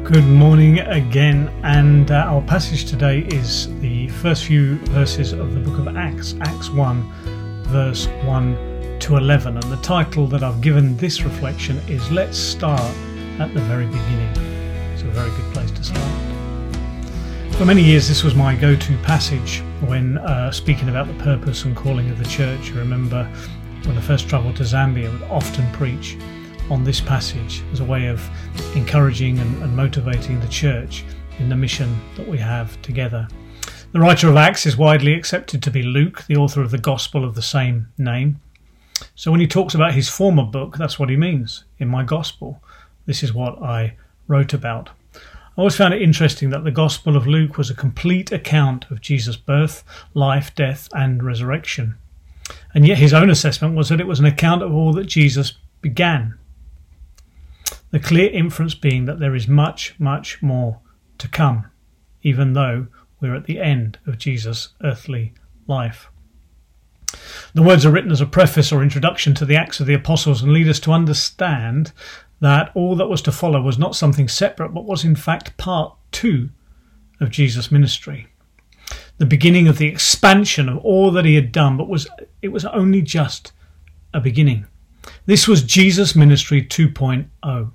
Good morning again, and our passage today is the first few verses of the book of Acts, Acts 1, verse 1 to 11, and the title that I've given this reflection is Let's Start at the Very Beginning. It's a very good place to start. For many years this was my go-to passage when speaking about the purpose and calling of the church. I remember when I first travelled to Zambia, I would often preach on this passage as a way of encouraging and motivating the church in the mission that we have together. The writer of Acts is widely accepted to be Luke, the author of the Gospel of the same name. So when he talks about his former book, that's what he means. In my Gospel, this is what I wrote about. I always found it interesting that the Gospel of Luke was a complete account of Jesus' birth, life, death and resurrection. And yet his own assessment was that it was an account of all that Jesus began. The clear inference being that there is much, much more to come, even though we're at the end of Jesus' earthly life. The words are written as a preface or introduction to the Acts of the Apostles and lead us to understand that all that was to follow was not something separate, but was in fact part 2 of Jesus' ministry. The beginning of the expansion of all that he had done, but it was only just a beginning. This was Jesus' ministry 2.0.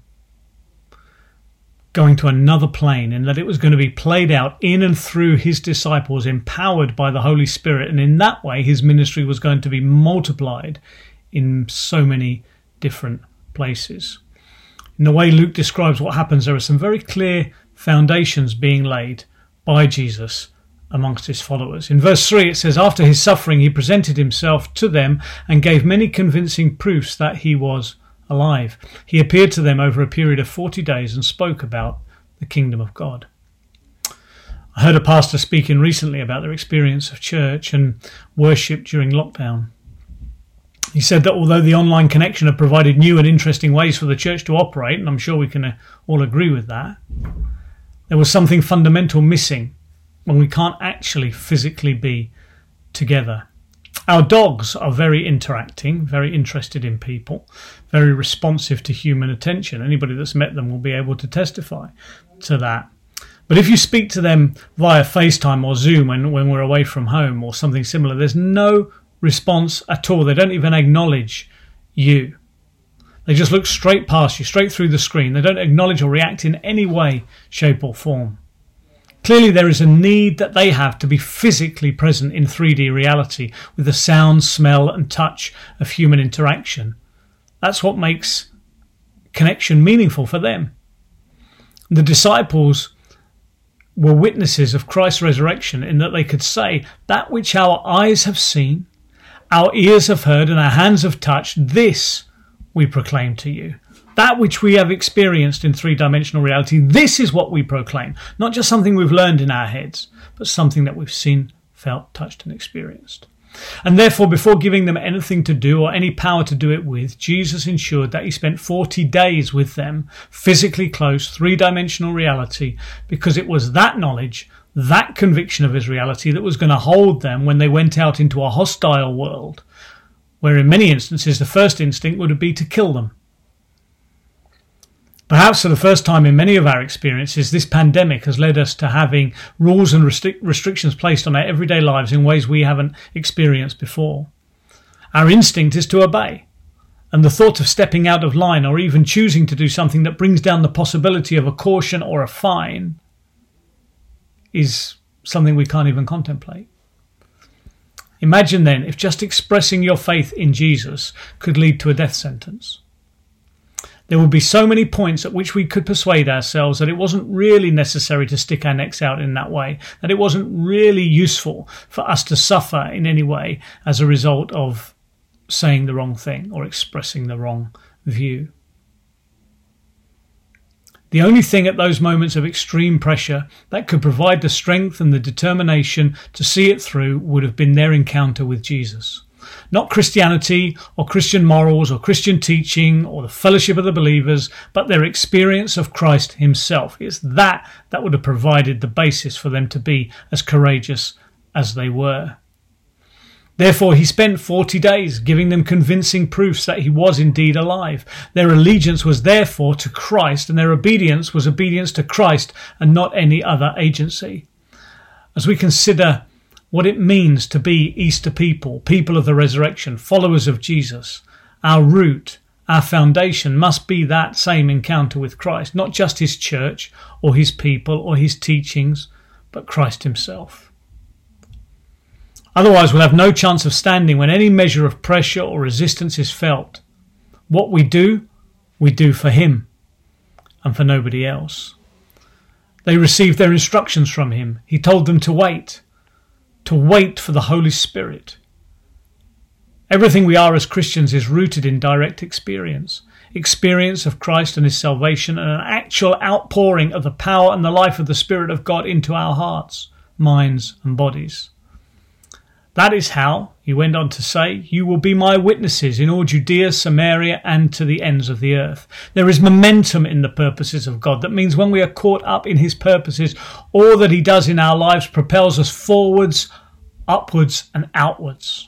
Going to another plane, in that it was going to be played out in and through his disciples, empowered by the Holy Spirit, and in that way his ministry was going to be multiplied in so many different places. In the way Luke describes what happens, there are some very clear foundations being laid by Jesus amongst his followers. In verse 3 it says, after his suffering he presented himself to them and gave many convincing proofs that he was alive. He appeared to them over a period of 40 days and spoke about the kingdom of God. I heard a pastor speaking recently about their experience of church and worship during lockdown. He said that although the online connection had provided new and interesting ways for the church to operate, and I'm sure we can all agree with that, there was something fundamental missing when we can't actually physically be together. Our dogs are very interacting, very interested in people, very responsive to human attention. Anybody that's met them will be able to testify to that. But if you speak to them via FaceTime or Zoom when we're away from home or something similar, there's no response at all. They don't even acknowledge you. They just look straight past you, straight through the screen. They don't acknowledge or react in any way, shape or form. Clearly there is a need that they have to be physically present in 3D reality with the sound, smell and touch of human interaction. That's what makes connection meaningful for them. The disciples were witnesses of Christ's resurrection in that they could say, that which our eyes have seen, our ears have heard and our hands have touched, this we proclaim to you. That which we have experienced in three-dimensional reality, this is what we proclaim. Not just something we've learned in our heads, but something that we've seen, felt, touched and experienced. And therefore, before giving them anything to do or any power to do it with, Jesus ensured that he spent 40 days with them, physically close, three-dimensional reality, because it was that knowledge, that conviction of his reality that was going to hold them when they went out into a hostile world, where in many instances the first instinct would be to kill them. Perhaps for the first time in many of our experiences, this pandemic has led us to having rules and restrictions placed on our everyday lives in ways we haven't experienced before. Our instinct is to obey, and the thought of stepping out of line or even choosing to do something that brings down the possibility of a caution or a fine is something we can't even contemplate. Imagine then if just expressing your faith in Jesus could lead to a death sentence. There would be so many points at which we could persuade ourselves that it wasn't really necessary to stick our necks out in that way, that it wasn't really useful for us to suffer in any way as a result of saying the wrong thing or expressing the wrong view. The only thing at those moments of extreme pressure that could provide the strength and the determination to see it through would have been their encounter with Jesus. Not Christianity or Christian morals or Christian teaching or the fellowship of the believers, but their experience of Christ himself. It's that would have provided the basis for them to be as courageous as they were. Therefore he spent 40 days giving them convincing proofs that he was indeed alive. Their allegiance was therefore to Christ, and their obedience was obedience to Christ and not any other agency. As we consider what it means to be Easter people, people of the resurrection, followers of Jesus, our root, our foundation must be that same encounter with Christ, not just his church or his people or his teachings, but Christ himself. Otherwise, we'll have no chance of standing when any measure of pressure or resistance is felt. What we do for him and for nobody else. They received their instructions from him. He told them to wait for the Holy Spirit. Everything we are as Christians is rooted in direct experience of Christ and his salvation, and an actual outpouring of the power and the life of the Spirit of God into our hearts, minds and bodies. That is how, he went on to say, you will be my witnesses in all Judea, Samaria, and to the ends of the earth. There is momentum in the purposes of God. That means when we are caught up in his purposes, all that he does in our lives propels us forwards, upwards, and outwards.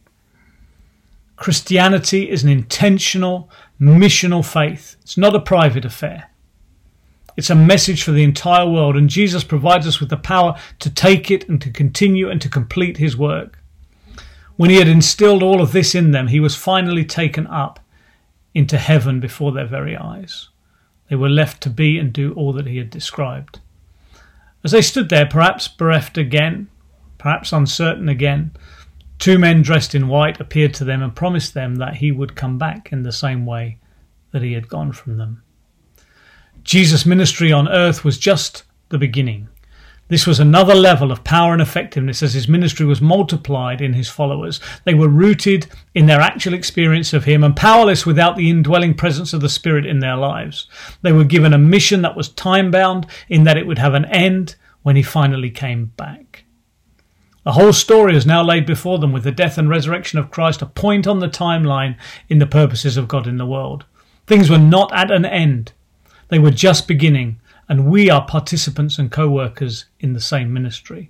Christianity is an intentional, missional faith. It's not a private affair. It's a message for the entire world, and Jesus provides us with the power to take it and to continue and to complete his work. When he had instilled all of this in them, he was finally taken up into heaven before their very eyes. They were left to be and do all that he had described. As they stood there, perhaps bereft again, perhaps uncertain again, two men dressed in white appeared to them and promised them that he would come back in the same way that he had gone from them. Jesus' ministry on earth was just the beginning. This was another level of power and effectiveness as his ministry was multiplied in his followers. They were rooted in their actual experience of him and powerless without the indwelling presence of the Spirit in their lives. They were given a mission that was time-bound in that it would have an end when he finally came back. The whole story is now laid before them with the death and resurrection of Christ, a point on the timeline in the purposes of God in the world. Things were not at an end. They were just beginning, and we are participants and co-workers in the same ministry.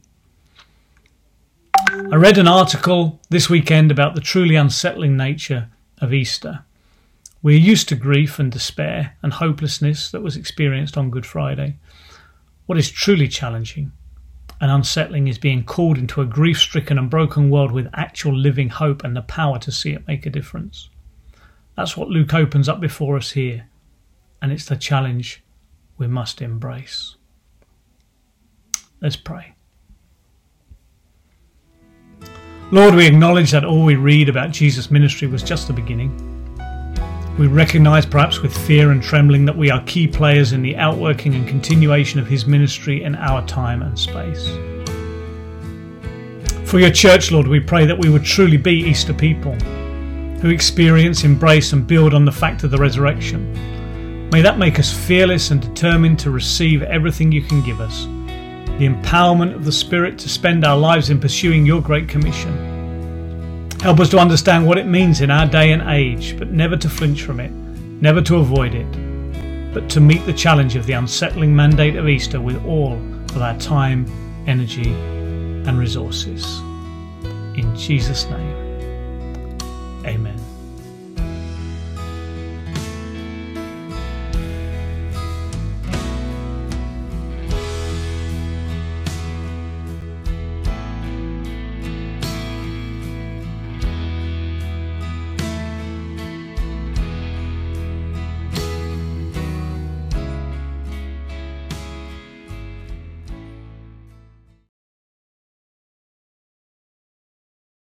I read an article this weekend about the truly unsettling nature of Easter. We are used to grief and despair and hopelessness that was experienced on Good Friday. What is truly challenging and unsettling is being called into a grief-stricken and broken world with actual living hope and the power to see it make a difference. That's what Luke opens up before us here. And it's the challenge we must embrace. Let's pray. Lord, we acknowledge that all we read about Jesus' ministry was just the beginning. We recognise, perhaps with fear and trembling, that we are key players in the outworking and continuation of his ministry in our time and space. For your church, Lord, we pray that we would truly be Easter people who experience, embrace and build on the fact of the resurrection. May that make us fearless and determined to receive everything you can give us. The empowerment of the Spirit to spend our lives in pursuing your great commission. Help us to understand what it means in our day and age, but never to flinch from it, never to avoid it, but to meet the challenge of the unsettling mandate of Easter with all of our time, energy and resources. In Jesus' name, amen.